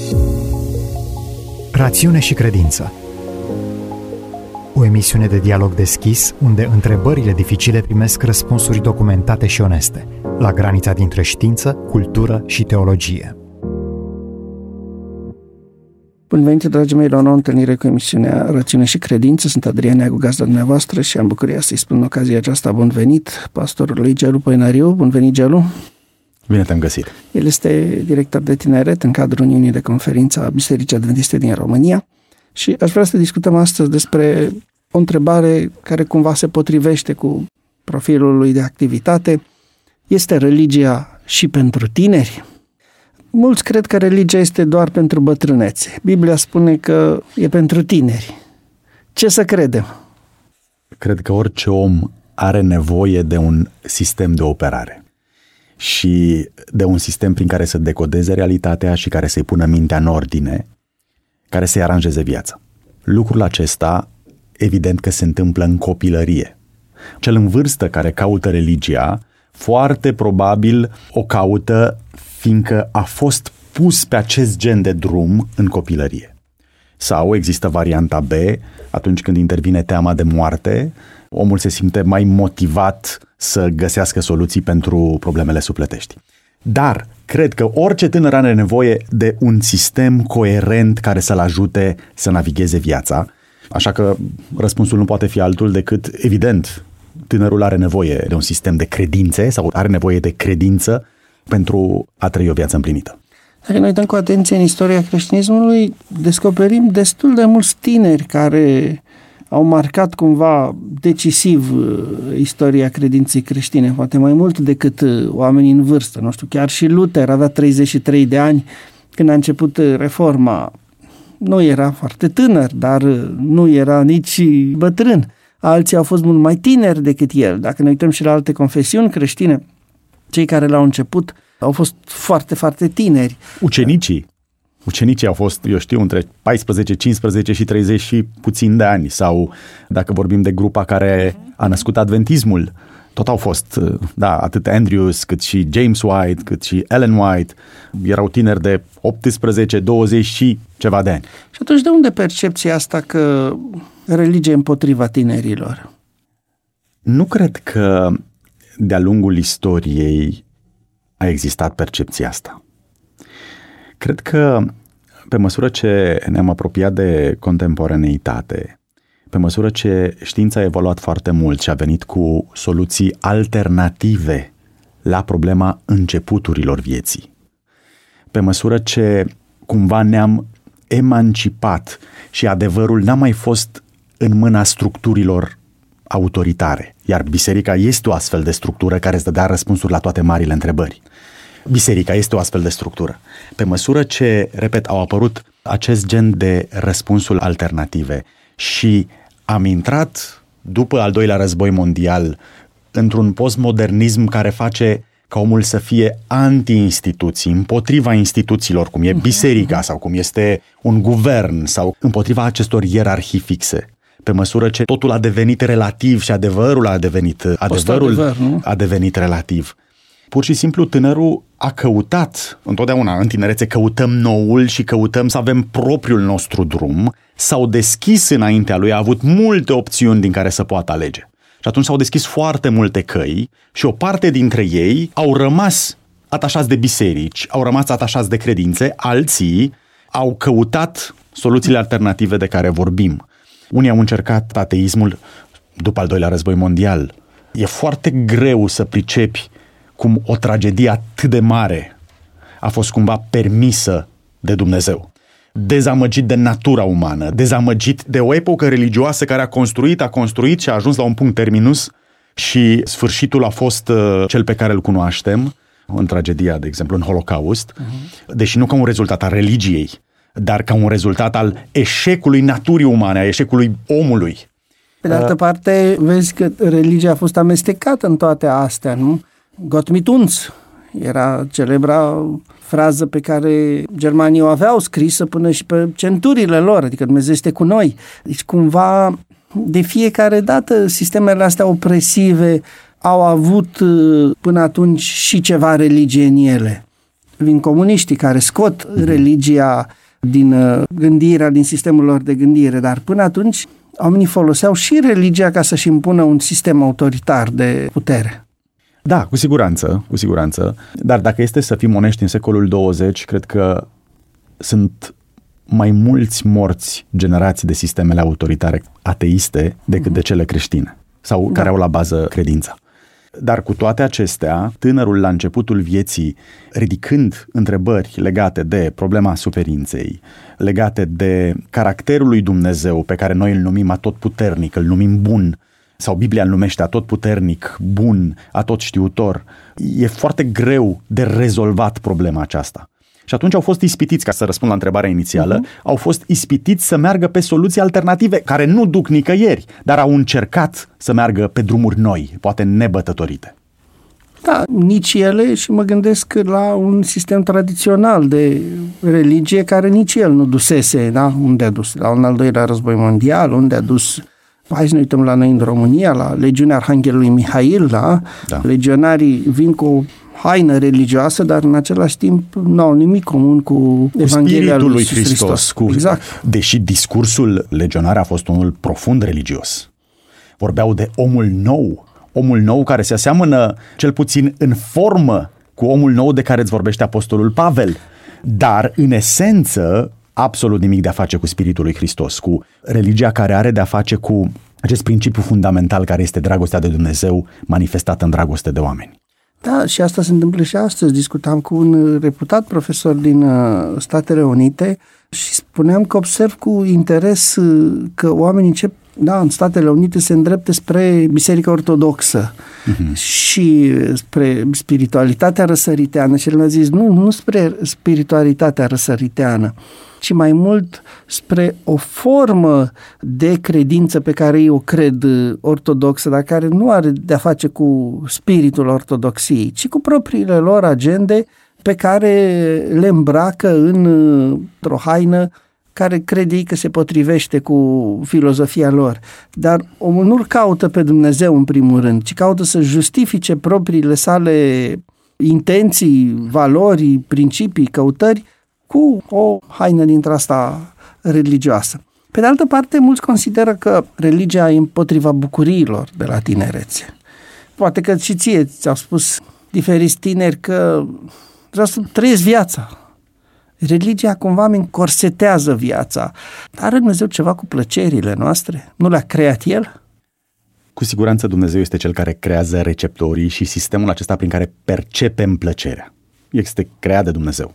Rațiune și credință. O emisiune de dialog deschis, unde întrebările dificile primesc răspunsuri documentate și oneste, la granița dintre știință, cultură și teologie. Bun venit, dragii mei, la o nouă întâlnire cu emisiunea Rațiune și Credință. Sunt Adrian Neagu, gazda dumneavoastră, și am bucuria să-i spun în ocazia aceasta bun venit pastorului Gelu Poenariu. Bun venit, Gelu! Bine te-am găsit! El este director de tineret în cadrul Uniunii de Conferință a Bisericii Adventiste din România și aș vrea să discutăm astăzi despre o întrebare care cumva se potrivește cu profilul lui de activitate. Este religia și pentru tineri? Mulți cred că religia este doar pentru bătrânețe. Biblia spune că e pentru tineri. Ce să credem? Cred că orice om are nevoie de un sistem de operare și de un sistem prin care să decodeze realitatea și care să-i pună mintea în ordine, care să-i aranjeze viața. Lucrul acesta, evident că se întâmplă în copilărie. Cel în vârstă care caută religia, foarte probabil o caută fiindcă a fost pus pe acest gen de drum în copilărie. Sau există varianta B, atunci când intervine teama de moarte, omul se simte mai motivat să găsească soluții pentru problemele sufletești. Dar cred că orice tânăr are nevoie de un sistem coerent care să-l ajute să navigheze viața, așa că răspunsul nu poate fi altul decât, evident, tânărul are nevoie de un sistem de credințe sau are nevoie de credință pentru a trăi o viață împlinită. Dacă noi uităm cu atenție în istoria creștinismului, descoperim destul de mulți tineri care au marcat cumva decisiv istoria credinței creștine, poate mai mult decât oamenii în vârstă. Nu știu, chiar și Luther avea 33 de ani când a început reforma. Nu era foarte tânăr, dar nu era nici bătrân. Alții au fost mult mai tineri decât el. Dacă ne uităm și la alte confesiuni creștine, cei care l-au început au fost foarte, foarte tineri. Ucenicii au fost, eu știu, între 14, 15 și 30 și puțin de ani. Sau dacă vorbim de grupa care a născut adventismul, tot au fost, atât Andrews, cât și James White, cât și Ellen White. Erau tineri de 18, 20 și ceva de ani. Și atunci de unde percepția asta că religia e împotriva tinerilor? Nu cred că de-a lungul istoriei a existat percepția asta. Cred că pe măsură ce ne-am apropiat de contemporaneitate, pe măsură ce știința a evoluat foarte mult și a venit cu soluții alternative la problema începuturilor vieții, pe măsură ce cumva ne-am emancipat și adevărul n-a mai fost în mâna structurilor autoritare, iar biserica este o astfel de structură care îți dădea răspunsuri la toate marile întrebări. Biserica este o astfel de structură. Pe măsură ce, repet, au apărut acest gen de răspunsuri alternative și am intrat, după al doilea război mondial, într-un postmodernism care face ca omul să fie anti-instituții, împotriva instituțiilor, cum e biserica sau cum este un guvern sau împotriva acestor ierarhii fixe. Pe măsură ce totul a devenit relativ și adevărul a devenit relativ. Pur și simplu tânărul a căutat, întotdeauna în tinerețe căutăm noul și căutăm să avem propriul nostru drum, s-au deschis înaintea lui, a avut multe opțiuni din care să poată alege. Și atunci s-au deschis foarte multe căi și o parte dintre ei au rămas atașați de biserici, au rămas atașați de credințe, alții au căutat soluțiile alternative de care vorbim. Unii au încercat ateismul după al doilea război mondial. E foarte greu să pricepi cum o tragedie atât de mare a fost cumva permisă de Dumnezeu. Dezamăgit de natura umană, dezamăgit de o epocă religioasă care a construit și a ajuns la un punct terminus și sfârșitul a fost cel pe care îl cunoaștem, în tragedia, de exemplu, în Holocaust, deși nu ca un rezultat al religiei, dar ca un rezultat al eșecului naturii umane, a eșecului omului. Pe de altă parte, vezi că religia a fost amestecată în toate astea, nu? Gott mit uns era celebra frază pe care germanii o aveau scrisă până și pe centurile lor, adică Dumnezeu este cu noi. Deci cumva de fiecare dată sistemele astea opresive au avut până atunci și ceva religie în ele. vin comuniștii care scot religia din gândirea, din sistemul lor de gândire, dar până atunci oamenii foloseau și religia ca să-și impună un sistem autoritar de putere. Da, cu siguranță. Dar dacă este să fim onești în secolul 20, cred că sunt mai mulți morți generați de sistemele autoritare ateiste decât de cele creștine sau care au la bază credința. Dar cu toate acestea, tânărul la începutul vieții, ridicând întrebări legate de problema suferinței, legate de caracterul lui Dumnezeu pe care noi îl numim atotputernic, îl numim bun, sau Biblia îl numește atotputernic, bun, atotștiutor, e foarte greu de rezolvat problema aceasta. Și atunci au fost ispitiți, ca să răspund la întrebarea inițială, au fost ispitiți să meargă pe soluții alternative, care nu duc nicăieri, dar au încercat să meargă pe drumuri noi, poate nebătătorite. Da, nici ele, și mă gândesc la un sistem tradițional de religie care nici el nu dusese, da? Unde a dus? La un al doilea război mondial, unde a dus? Hai să ne uităm la noi în România, la legiunea Arhanghelului Mihail, da? Legionarii vin cu o haină religioasă, dar în același timp nu au nimic comun cu Evanghelia lui Hristos. Exact. Deși discursul legionar a fost unul profund religios. Vorbeau de omul nou care se aseamănă cel puțin în formă cu omul nou de care îți vorbește apostolul Pavel, dar în esență absolut nimic de a face cu Spiritul lui Hristos, cu religia care are de a face cu acest principiu fundamental care este dragostea de Dumnezeu manifestată în dragoste de oameni. Da, și asta se întâmplă și astăzi. Discutam cu un reputat profesor din Statele Unite și spuneam că observ cu interes că oamenii încep, în Statele Unite se îndreptă spre Biserica Ortodoxă și spre spiritualitatea răsăriteană. Și el mi-a zis, nu spre spiritualitatea răsăriteană, ci mai mult spre o formă de credință pe care ei o cred ortodoxă, dar care nu are de-a face cu spiritul ortodoxiei, ci cu propriile lor agende pe care le îmbracă într-o haină care crede ei că se potrivește cu filozofia lor. Dar omul nu-L caută pe Dumnezeu în primul rând, ci caută să justifice propriile sale intenții, valori, principii, căutări cu o haină dintre asta religioasă. Pe de altă parte, mulți consideră că religia e împotriva bucuriilor de la tinerețe. Poate că și ție ți-au spus diferiți tineri că vreau să trăiesc viața. Religia cumva îmi încorsetează viața. Are Dumnezeu ceva cu plăcerile noastre? Nu le-a creat El? Cu siguranță Dumnezeu este Cel care creează receptorii și sistemul acesta prin care percepem plăcerea. Este creat de Dumnezeu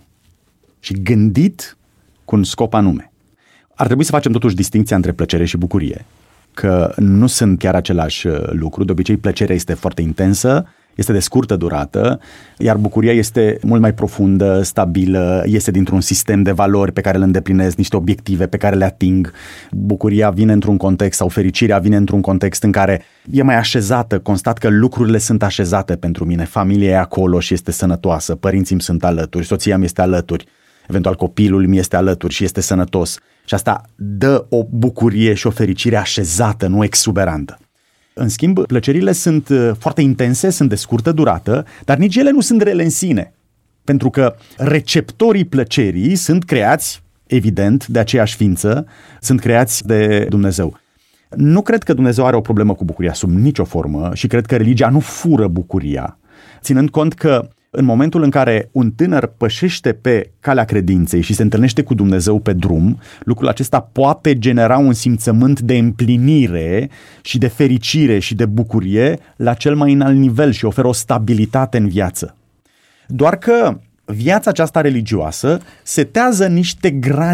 și gândit cu un scop anume. Ar trebui să facem totuși distincția între plăcere și bucurie, că nu sunt chiar același lucru. De obicei plăcerea este foarte intensă, este de scurtă durată, iar bucuria este mult mai profundă, stabilă, este dintr-un sistem de valori pe care îl îndeplinesc, niște obiective pe care le ating. Bucuria vine într-un context sau fericirea vine într-un context în care e mai așezată, constat că lucrurile sunt așezate pentru mine, familia e acolo și este sănătoasă, părinții îmi sunt alături, soția mi este alături, eventual copilul mi este alături și este sănătos. Și asta dă o bucurie și o fericire așezată, nu exuberantă. În schimb, plăcerile sunt foarte intense, sunt de scurtă durată, dar nici ele nu sunt rele în sine. Pentru că receptorii plăcerii sunt creați, evident, de aceeași ființă, sunt creați de Dumnezeu. Nu cred că Dumnezeu are o problemă cu bucuria sub nicio formă și cred că religia nu fură bucuria, ținând cont că în momentul în care un tânăr pășește pe calea credinței și se întâlnește cu Dumnezeu pe drum, lucrul acesta poate genera un simțământ de împlinire și de fericire și de bucurie la cel mai înalt nivel și oferă o stabilitate în viață. Doar că viața aceasta religioasă setează niște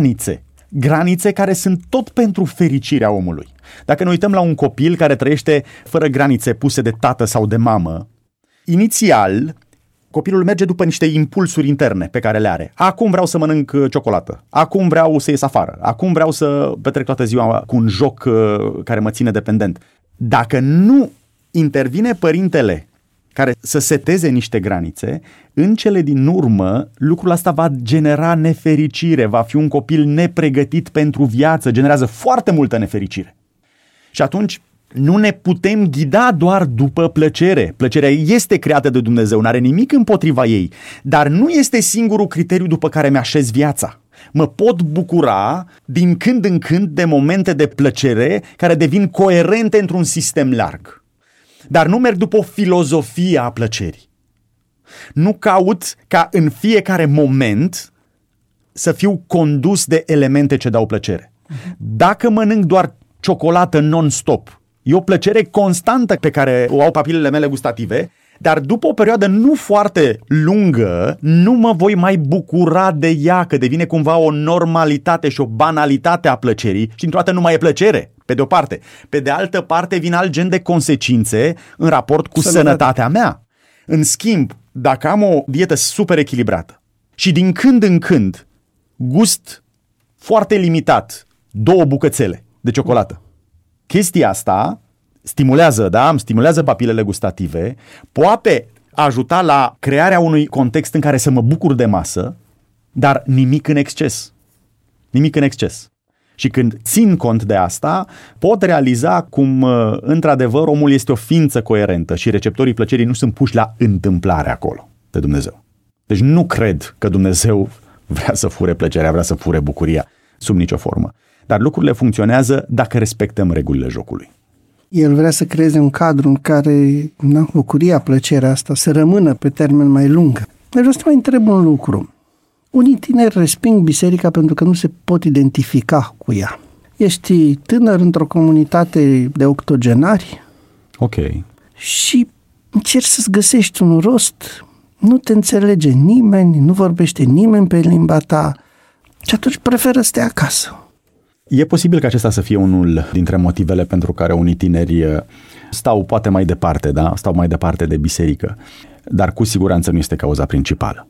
granițe care sunt tot pentru fericirea omului. Dacă ne uităm la un copil care trăiește fără granițe puse de tată sau de mamă, inițial copilul merge după niște impulsuri interne pe care le are. Acum vreau să mănânc ciocolată, acum vreau să ies afară, acum vreau să petrec toată ziua cu un joc care mă ține dependent. Dacă nu intervine părintele care să seteze niște granițe, în cele din urmă lucrul ăsta va genera nefericire, va fi un copil nepregătit pentru viață, generează foarte multă nefericire. Și atunci Nu ne putem ghida doar după plăcere. Plăcerea este creată de Dumnezeu, n-are nimic împotriva ei, dar nu este singurul criteriu după care mi-așez viața. Mă pot bucura din când în când de momente de plăcere care devin coerente într-un sistem larg. Dar nu merg după o filozofie a plăcerii. Nu caut ca în fiecare moment să fiu condus de elemente ce dau plăcere. Dacă mănânc doar ciocolată non-stop, e o plăcere constantă pe care o au papilele mele gustative, dar după o perioadă nu foarte lungă, nu mă voi mai bucura de ea, că devine cumva o normalitate și o banalitate a plăcerii și într-o dată nu mai e plăcere, pe de o parte. Pe de altă parte vin alt gen de consecințe în raport cu sănătatea mea. În schimb, dacă am o dietă super echilibrată și din când în când gust foarte limitat 2 bucățele de ciocolată, chestia asta stimulează papilele gustative, poate ajuta la crearea unui context în care să mă bucur de masă, dar nimic în exces. Nimic în exces. Și când țin cont de asta, pot realiza cum, într-adevăr, omul este o ființă coerentă și receptorii plăcerii nu sunt puși la întâmplare acolo de Dumnezeu. Deci nu cred că Dumnezeu vrea să fure plăcerea, vrea să fure bucuria, sub nicio formă. Dar lucrurile funcționează dacă respectăm regulile jocului. El vrea să creeze un cadru în care bucuria, plăcerea asta să rămână pe termen mai lung. Deci vreau să mai întreb un lucru. Unii tineri resping biserica pentru că nu se pot identifica cu ea. Ești tânăr într-o comunitate de octogenari. Ok. Și încerci să-ți găsești un rost, nu te înțelege nimeni, nu vorbește nimeni pe limba ta și atunci preferă să stea acasă. E posibil ca acesta să fie unul dintre motivele pentru care unii tineri stau poate mai departe, da? Stau mai departe de biserică, dar cu siguranță nu este cauza principală.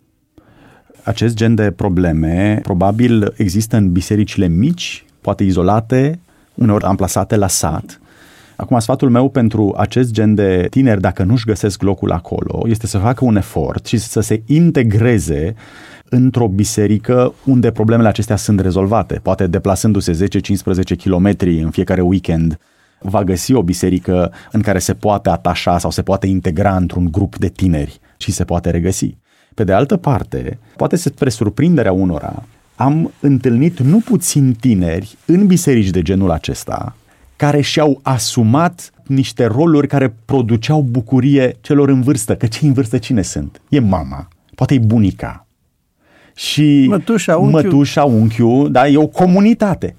Acest gen de probleme probabil există în bisericile mici, poate izolate, uneori amplasate la sat. Acum, sfatul meu pentru acest gen de tineri, dacă nu-și găsesc locul acolo, este să facă un efort și să se integreze într-o biserică unde problemele acestea sunt rezolvate. Poate deplasându-se 10-15 kilometri în fiecare weekend, va găsi o biserică în care se poate atașa sau se poate integra într-un grup de tineri și se poate regăsi. Pe de altă parte, poate spre surprinderea unora, am întâlnit nu puțini tineri în biserici de genul acesta care și-au asumat niște roluri care produceau bucurie celor în vârstă. Că cei în vârstă cine sunt? E mama, poate e bunica. Și mătușa, unchiul, da, e o comunitate.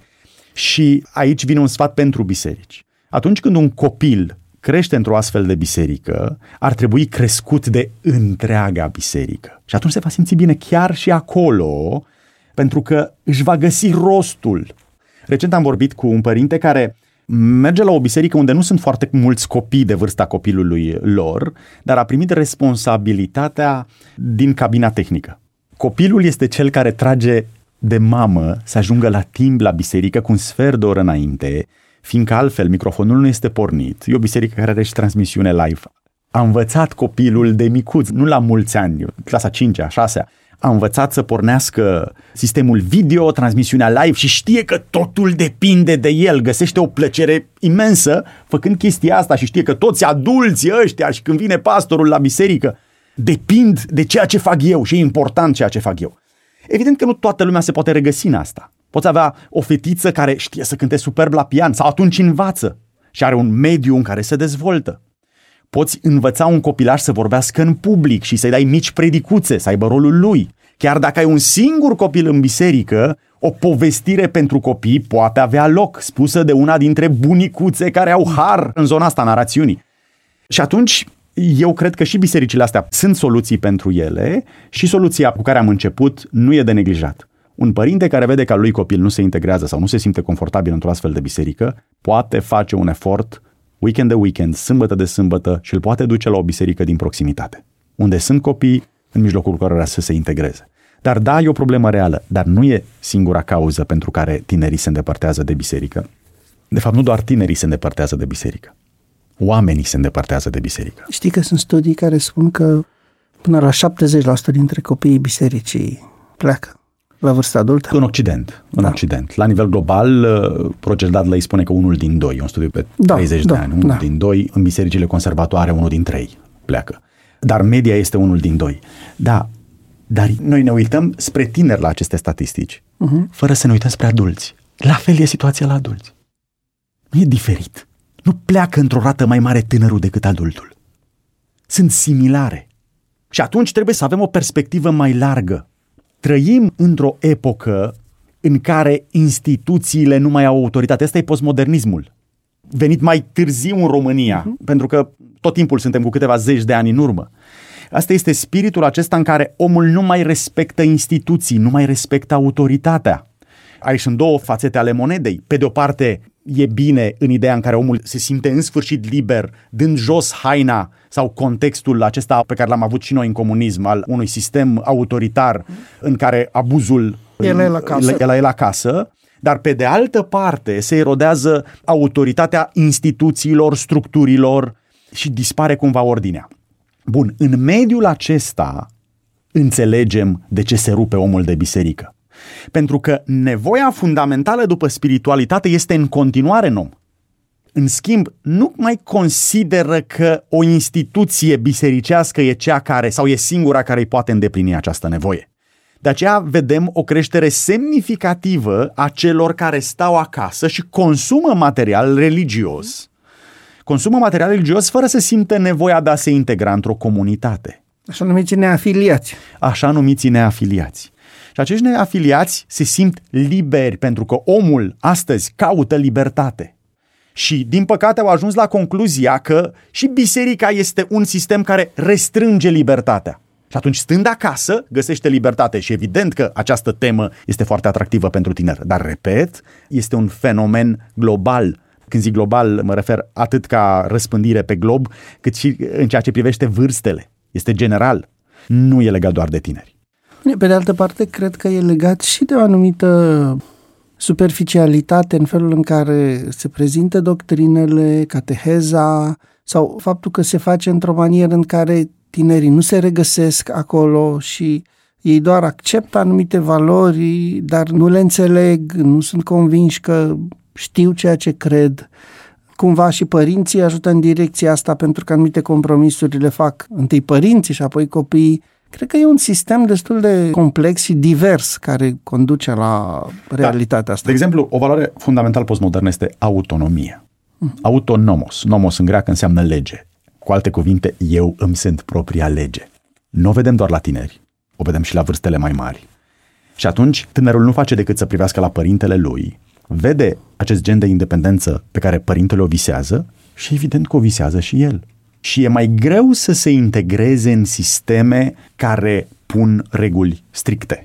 Și aici vine un sfat pentru biserici. Atunci când un copil crește într-o astfel de biserică, ar trebui crescut de întreaga biserică. Și atunci se va simți bine chiar și acolo, pentru că își va găsi rostul. Recent am vorbit cu un părinte care merge la o biserică unde nu sunt foarte mulți copii de vârsta copilului lor, dar a primit responsabilitatea din cabina tehnică. Copilul este cel care trage de mamă să ajungă la timp la biserică cu un sfert de oră înainte, fiindcă altfel microfonul nu este pornit. E o biserică care are și transmisiune live. A învățat copilul de micuț, nu la mulți ani, clasa 5-a, 6-a, a învățat să pornească sistemul video, transmisiunea live și știe că totul depinde de el. Găsește o plăcere imensă făcând chestia asta și știe că toți adulții ăștia și când vine pastorul la biserică depind de ceea ce fac eu și e important ceea ce fac eu. Evident că nu toată lumea se poate regăsi în asta. Poți avea o fetiță care știe să cânte superb la pian sau atunci învață și are un mediu în care se dezvoltă. Poți învăța un copilaș să vorbească în public și să-i dai mici predicuțe, să aibă rolul lui. Chiar dacă ai un singur copil în biserică, o povestire pentru copii poate avea loc, spusă de una dintre bunicuțe care au har în zona asta narațiunii. Și atunci eu cred că și bisericile astea sunt soluții pentru ele și soluția cu care am început nu e de neglijat. Un părinte care vede că al lui copil nu se integrează sau nu se simte confortabil într-o astfel de biserică, poate face un efort weekend de weekend, sâmbătă de sâmbătă și îl poate duce la o biserică din proximitate, unde sunt copii în mijlocul cărora să se integreze. Dar da, e o problemă reală, dar nu e singura cauză pentru care tinerii se îndepărtează de biserică. De fapt, nu doar tinerii se îndepărtează de biserică. Oamenii se îndepărtează de biserică. Știi că sunt studii care spun că până la 70% dintre copiii bisericii pleacă. La vârsta adultă? În Occident. În Occident. La nivel global, Roger Dudley spune că unul din doi, un studiu pe 30 de ani, unul din doi, în bisericile conservatoare, unul din 3 pleacă. Dar media este unul din 2. Da, dar noi ne uităm spre tineri la aceste statistici, fără să ne uităm spre adulți. La fel e situația la adulți. Nu e diferit. Nu pleacă într-o rată mai mare tânărul decât adultul. Sunt similare. Și atunci trebuie să avem o perspectivă mai largă. Trăim într-o epocă în care instituțiile nu mai au autoritate. Asta e postmodernismul. Venit mai târziu în România, pentru că tot timpul suntem cu câteva zeci de ani în urmă. Asta este spiritul acesta în care omul nu mai respectă instituții, nu mai respectă autoritatea. Aici sunt două fațete ale monedei. Pe de o parte, e bine în ideea în care omul se simte în sfârșit liber, dând jos haina sau contextul acesta pe care l-am avut și noi în comunism, al unui sistem autoritar în care abuzul el e la casă. Dar pe de altă parte se erodează autoritatea instituțiilor, structurilor și dispare cumva ordinea. Bun, în mediul acesta înțelegem de ce se rupe omul de biserică. Pentru că nevoia fundamentală după spiritualitate este în continuare în om. În schimb, nu mai consideră că o instituție bisericească e cea care, sau e singura care îi poate îndeplini această nevoie. De aceea vedem o creștere semnificativă a celor care stau acasă și consumă material religios. Consumă material religios fără să simtă nevoia de a se integra într-o comunitate. Așa numiții neafiliați. Așa numiții neafiliați. Și acești neafiliați se simt liberi pentru că omul astăzi caută libertate. Și din păcate au ajuns la concluzia că și biserica este un sistem care restrânge libertatea. Și atunci, stând acasă, găsește libertate. Și evident că această temă este foarte atractivă pentru tineri. Dar, repet, este un fenomen global. Când zic global, mă refer atât ca răspândire pe glob, cât și în ceea ce privește vârstele. Este general. Nu e legat doar de tineri. Pe de altă parte, cred că e legat și de o anumită superficialitate în felul în care se prezintă doctrinele, cateheza, sau faptul că se face într-o manieră în care tinerii nu se regăsesc acolo și ei doar acceptă anumite valori, dar nu le înțeleg, nu sunt convinși că știu ceea ce cred. Cumva și părinții ajută în direcția asta pentru că anumite compromisuri le fac întâi părinții și apoi copiii. Cred că e un sistem destul de complex și divers care conduce la realitatea asta. De exemplu, o valoare fundamentală postmodernă este autonomia. Autonomos. Nomos în greacă înseamnă lege. Cu alte cuvinte, eu îmi sunt propria lege. Nu o vedem doar la tineri, o vedem și la vârstele mai mari. Și atunci, tânărul nu face decât să privească la părintele lui, vede acest gen de independență pe care părintele o visează și evident că o visează și el. Și e mai greu să se integreze în sisteme care pun reguli stricte.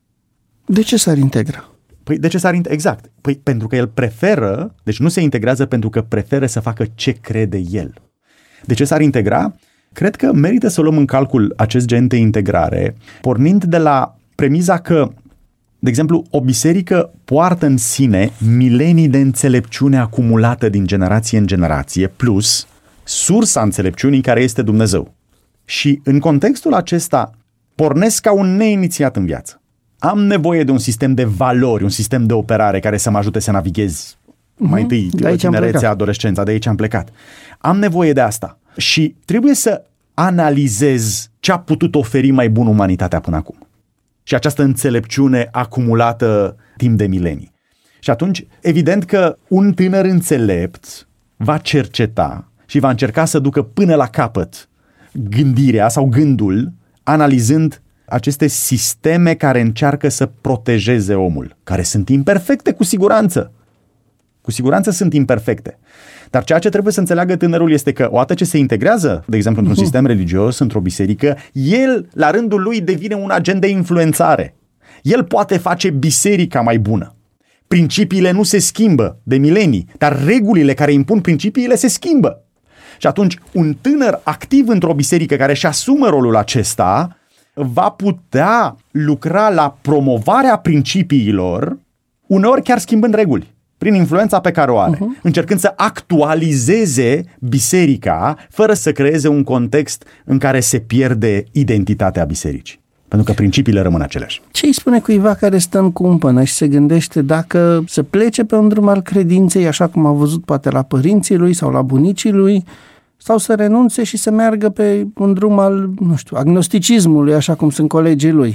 De ce s-ar integra? Păi de ce s-ar integra? Exact. Păi pentru că el preferă, deci nu se integrează pentru că preferă să facă ce crede el. De ce s-ar integra? Cred că merită să luăm în calcul acest gen de integrare, pornind de la premiza că, de exemplu, o biserică poartă în sine milenii de înțelepciune acumulată din generație în generație, plus sursa înțelepciunii care este Dumnezeu. Și în contextul acesta pornesc ca un neinițiat în viață. Am nevoie de un sistem de valori, un sistem de operare care să mă ajute să navighez mai întâi tinerețea, adolescența, de aici am plecat. Am nevoie de asta și trebuie să analizez ce a putut oferi mai bun umanitatea până acum. Și această înțelepciune acumulată timp de milenii. Și atunci, evident că un tânăr înțelept va cerceta și va încerca să ducă până la capăt gândirea sau gândul, analizând aceste sisteme care încearcă să protejeze omul, care sunt imperfecte cu siguranță. Cu siguranță sunt imperfecte. Dar ceea ce trebuie să înțeleagă tânărul este că odată ce se integrează, de exemplu, într-un sistem religios, într-o biserică, el, la rândul lui, devine un agent de influențare. El poate face biserica mai bună. Principiile nu se schimbă de milenii, dar regulile care impun principiile se schimbă. Și atunci, un tânăr activ într-o biserică care își asumă rolul acesta va putea lucra la promovarea principiilor, uneori chiar schimbând reguli, prin influența pe care o are, încercând să actualizeze biserica fără să creeze un context în care se pierde identitatea bisericii. pentru că principiile rămân aceleași. Ce îi spune cuiva care stă în cumpănă și se gândește dacă să plece pe un drum al credinței, așa cum a văzut poate la părinții lui sau la bunicii lui, sau să renunțe și să meargă pe un drum al, agnosticismului, așa cum sunt colegii lui?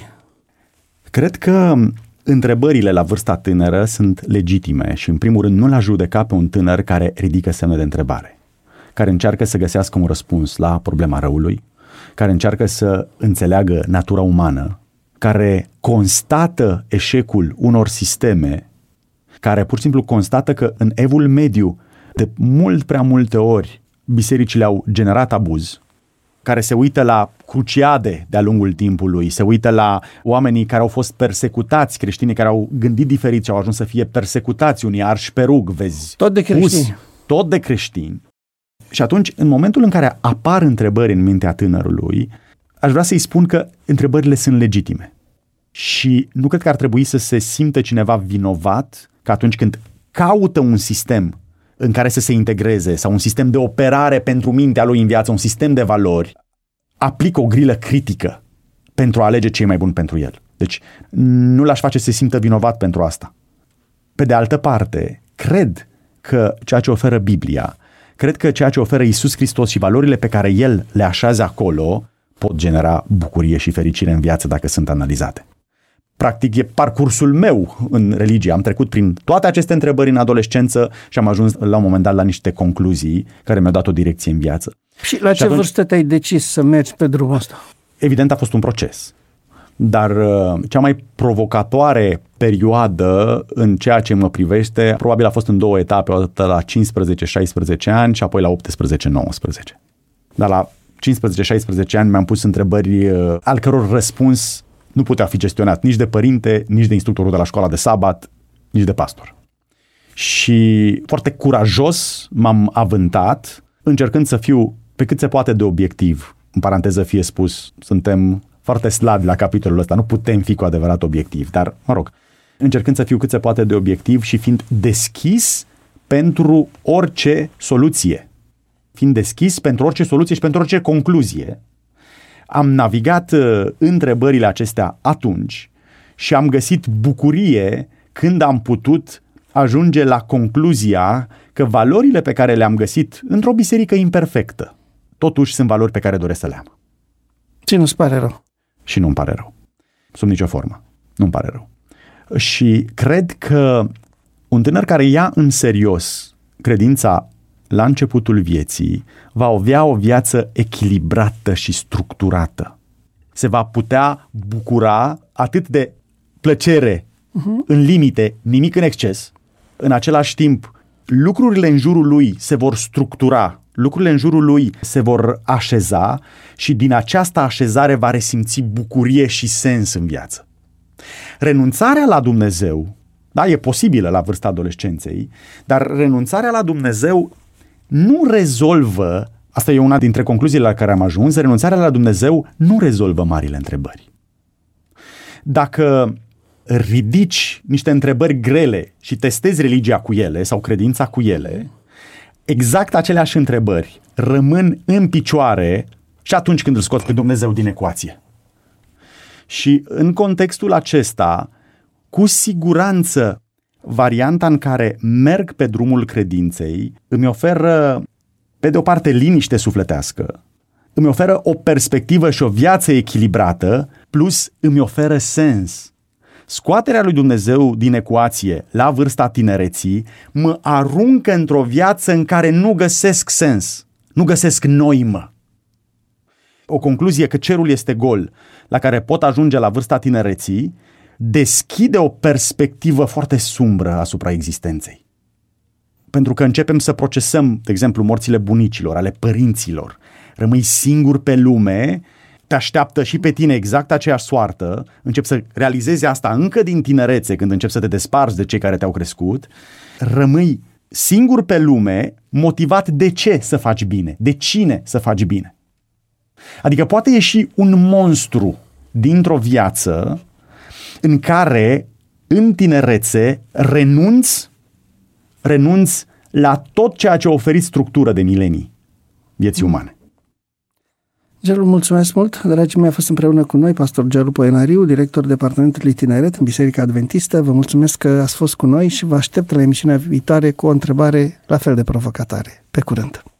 Cred că întrebările la vârsta tânără sunt legitime și, în primul rând, nu l-a judeca pe un tânăr care ridică semne de întrebare, care încearcă să găsească un răspuns la problema răului, care încearcă să înțeleagă natura umană, care constată eșecul unor sisteme, care pur și simplu constată că în Evul Mediu, de mult prea multe ori, bisericile au generat abuz, care se uită la cruciade de-a lungul timpului, se uită la oamenii care au fost persecutați, creștinii care au gândit diferit și au ajuns să fie persecutați, unii arși pe rug, vezi? Tot de creștini. Tot de creștini. Și atunci, în momentul în care apar întrebări în mintea tânărului, aș vrea să-i spun că întrebările sunt legitime. Și nu cred că ar trebui să se simtă cineva vinovat că atunci când caută un sistem în care să se integreze sau un sistem de operare pentru mintea lui în viață, un sistem de valori, aplică o grilă critică pentru a alege ce e mai bun pentru el. Deci nu l-aș face să se simtă vinovat pentru asta. Pe de altă parte, cred că ceea ce oferă Biblia, cred că ceea ce oferă Iisus Hristos și valorile pe care El le așează acolo pot genera bucurie și fericire în viață dacă sunt analizate. Practic e parcursul meu în religie. Am trecut prin toate aceste întrebări în adolescență și am ajuns la un moment dat la niște concluzii care mi-au dat o direcție în viață. Și la ce vârstă te-ai decis să mergi pe drumul ăsta? Evident a fost un proces. Dar cea mai provocatoare perioadă în ceea ce mă privește probabil a fost în două etape, o dată la 15-16 ani și apoi la 18-19. Dar la 15-16 ani mi-am pus întrebări al căror răspuns nu putea fi gestionat nici de părinte, nici de instructorul de la școala de sabat, nici de pastor. Și foarte curajos m-am avântat, încercând să fiu pe cât se poate de obiectiv. În paranteză fie spus, suntem foarte slabi la capitolul ăsta, nu putem fi cu adevărat obiectivi, dar, încercând să fiu cât se poate de obiectiv și fiind deschis pentru orice soluție. Fiind deschis pentru orice soluție și pentru orice concluzie. Am navigat întrebările acestea atunci și am găsit bucurie când am putut ajunge la concluzia că valorile pe care le-am găsit într-o biserică imperfectă, totuși sunt valori pe care doresc să le am. Și nu-ți pare rău? Și nu-mi pare rău. Sub nicio formă. Nu-mi pare rău. Și cred că un tânăr care ia în serios credința la începutul vieții va avea o viață echilibrată și structurată. Se va putea bucura atât de plăcere în limite, nimic în exces. În același timp, lucrurile în jurul lui se vor structura, lucrurile în jurul lui se vor așeza și din această așezare va resimți bucurie și sens în viață. Renunțarea la Dumnezeu, da, e posibilă la vârsta adolescenței, dar renunțarea la Dumnezeu nu rezolvă, asta e una dintre concluziile la care am ajuns, renunțarea la Dumnezeu nu rezolvă marile întrebări. Dacă ridici niște întrebări grele și testezi religia cu ele sau credința cu ele, exact aceleași întrebări rămân în picioare și atunci când îl scoți pe Dumnezeu din ecuație. Și în contextul acesta, cu siguranță, varianta în care merg pe drumul credinței îmi oferă, pe de o parte, liniște sufletească, îmi oferă o perspectivă și o viață echilibrată, plus îmi oferă sens. Scoaterea lui Dumnezeu din ecuație la vârsta tinereții mă aruncă într-o viață în care nu găsesc sens, nu găsesc noimă. O concluzie că cerul este gol, la care pot ajunge la vârsta tinereții, deschide o perspectivă foarte sumbră asupra existenței. Pentru că începem să procesăm, de exemplu, morțile bunicilor, ale părinților. Rămâi singur pe lume, te așteaptă și pe tine exact aceeași soartă, începi să realizezi asta încă din tinerețe, când începi să te desparți de cei care te-au crescut, rămâi singur pe lume, motivat de ce să faci bine, de cine să faci bine. Adică poate ieși un monstru dintr-o viață în care, în tinerețe, renunți la tot ceea ce a oferit structură de milenii vieții umane. Gelu, mulțumesc mult. Dragii mei, a fost împreună cu noi pastor Gelu Poenariu, director Departamentului Tineret în Biserica Adventistă. Vă mulțumesc că ați fost cu noi și vă aștept la emisiunea viitoare cu o întrebare la fel de provocatoare. Pe curând!